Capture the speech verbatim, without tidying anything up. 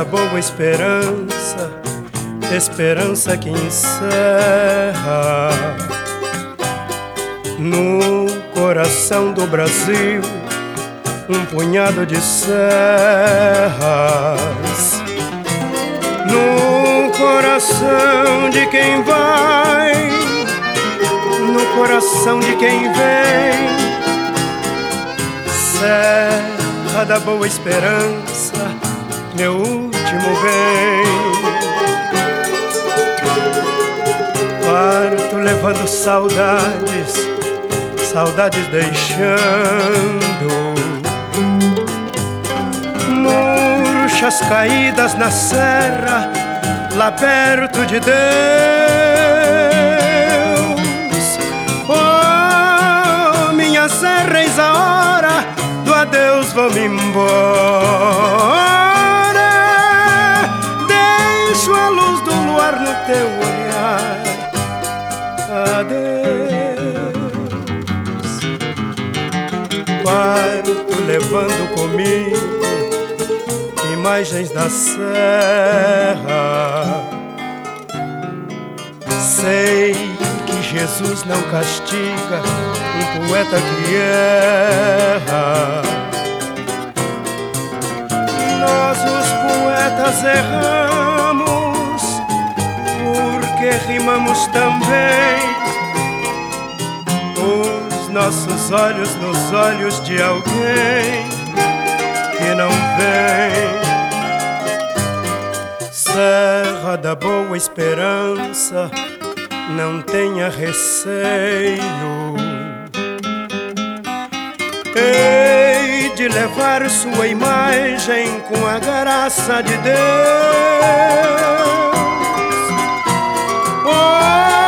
da Boa Esperança, esperança que encerra no coração do Brasil um punhado de serras. No coração de quem vai, no coração de quem vem, Serra da Boa Esperança, meu último bem. Parto levando saudades, saudades deixando murchas caídas na serra, lá perto de Deus. Oh, minha serra, eis a hora do adeus, vou-me embora. Deixo a luz do luar no teu olhar. Adeus. Parto levando comigo imagens da serra. Sei que Jesus não castiga um poeta que erra. Nós os poetas erramos porque rimamos também. Os nossos olhos nos olhos de alguém que não vem. Serra da Boa Esperança, não tenha receio. Hei de levar sua imagem com a graça de Deus. Oh,